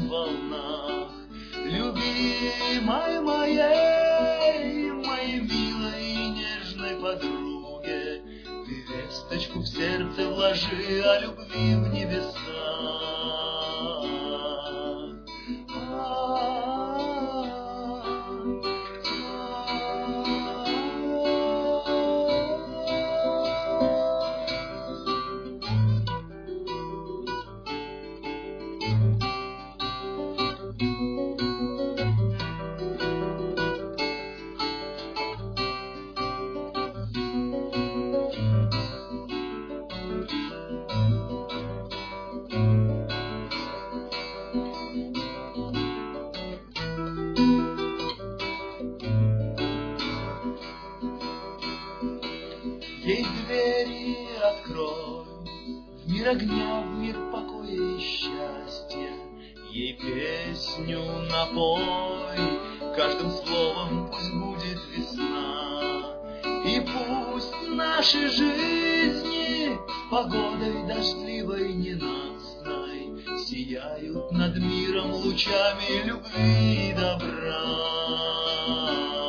волнах. Любимой моей, моей милой и нежной подруге, ты весточку в сердце вложи о любви в небесах. Ей двери открой, в мир огня, в мир покоя и счастья. Ей песню напой, каждым словом пусть будет весна. И пусть наши жизни погодой дождливой ненастной сияют над миром лучами любви и добра.